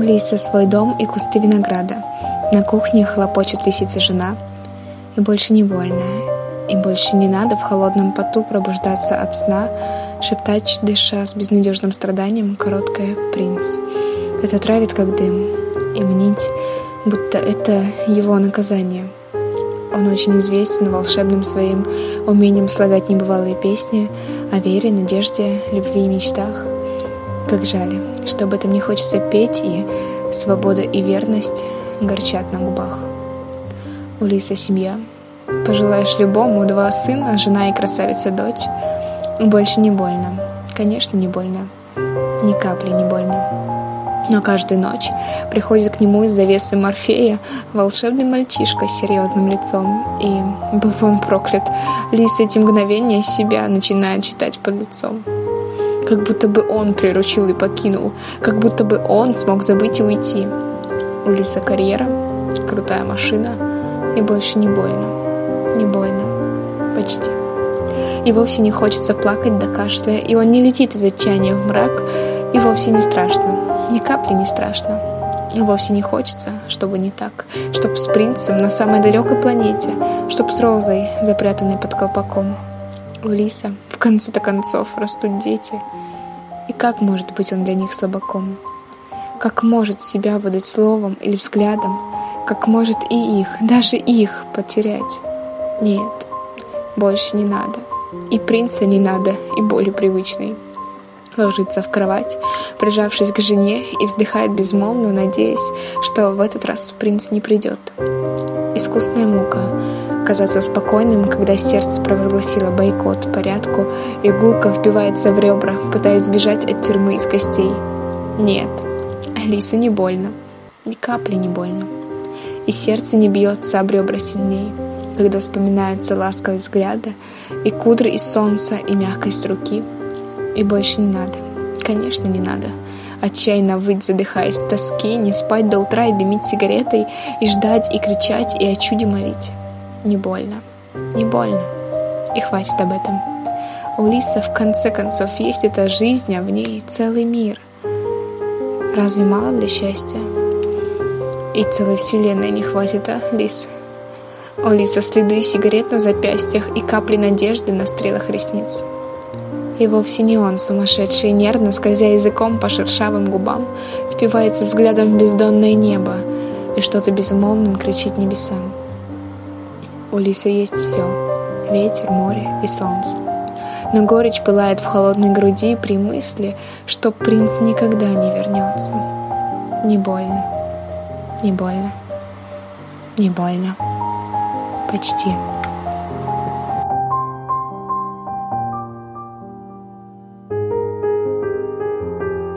Лисы свой дом и кусты винограда. На кухне хлопочет лисица жена. И больше не больно, и больше не надо в холодном поту пробуждаться от сна, шептать, дыша с безнадежным страданием, короткое «принц». Это травит, как дым, и мнить, будто это его наказание. Он очень известен волшебным своим умением слагать небывалые песни о вере, надежде, любви и мечтах. Как жаль, что об этом не хочется петь, и свобода и верность горчат на губах. У лиса семья. Пожелаешь любому 2 сына, жена и красавица-дочь. Больше не больно. Конечно, не больно. Ни капли не больно. Но каждую ночь приходит к нему из завесы Морфея волшебный мальчишка с серьезным лицом. И, был бы он проклят, лис эти мгновения себя начинает считать под лицом. Как будто бы он приручил и покинул, как будто бы он смог забыть и уйти. У лиса карьера, крутая машина, и больше не больно. Не больно. Почти. И вовсе не хочется плакать до кашля, и он не летит из отчаяния в мрак, и вовсе не страшно, ни капли не страшно. И вовсе не хочется, чтобы не так, чтоб с принцем на самой далекой планете, чтоб с розой, запрятанной под колпаком. У лиса, в конце-то концов, растут дети. И как может быть он для них слабаком? Как может себя выдать словом или взглядом? Как может и их, даже их, потерять? Нет, больше не надо. И принца не надо, и боли привычной. Ложится в кровать, прижавшись к жене, и вздыхает безмолвно, надеясь, что в этот раз принц не придет. Искусная мука — казаться спокойным, когда сердце провозгласило бойкот порядку, и гулко впивается в ребра, пытаясь сбежать от тюрьмы из костей. Нет, лису не больно, ни капли не больно. И сердце не бьется об ребра сильней, когда вспоминаются ласковость взгляда, и кудры из солнца, и мягкость руки. И больше не надо, конечно, не надо. Отчаянно выть, задыхаясь в тоске, не спать до утра и дымить сигаретой, и ждать, и кричать, и о чуде молить. Не больно, не больно. И хватит об этом. У лиса в конце концов есть эта жизнь, а в ней целый мир. Разве мало для счастья? И целой вселенной не хватит, а, лис? У лиса следы сигарет на запястьях и капли надежды на стрелах ресниц. И вовсе не он, сумасшедший, нервно, скользя языком по шершавым губам, впивается взглядом в бездонное небо и что-то безмолвным кричит небесам. У лиса есть все — ветер, море и солнце. Но горечь пылает в холодной груди при мысли, что принц никогда не вернется. Не больно, не больно, не больно. Почти.